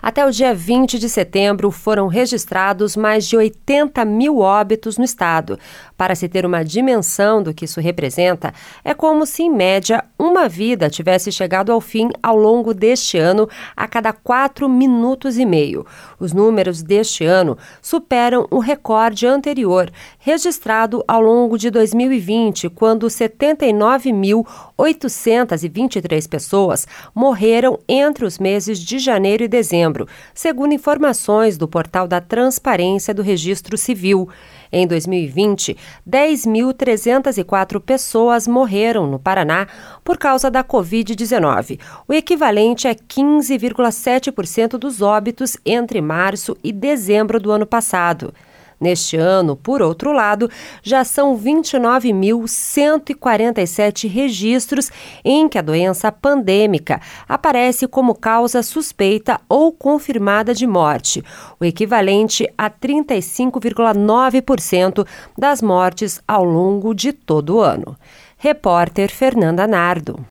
Até o dia 20 de setembro, foram registrados mais de 80 mil óbitos no estado. Para se ter uma dimensão do que isso representa, é como se, em média, uma vida tivesse chegado ao fim ao longo deste ano a cada 4 minutos e meio. Os números deste ano superam o recorde anterior, registrado ao longo de 2020, quando 79.823 pessoas morreram entre os meses de janeiro e dezembro, segundo informações do Portal da Transparência do Registro Civil. Em 2020, 10.304 pessoas morreram no Paraná por causa da Covid-19, o equivalente a 15,7% dos óbitos entre março e dezembro do ano passado. Neste ano, por outro lado, já são 29.147 registros em que a doença pandêmica aparece como causa suspeita ou confirmada de morte, o equivalente a 35,9% das mortes ao longo de todo o ano. Repórter Fernanda Nardo.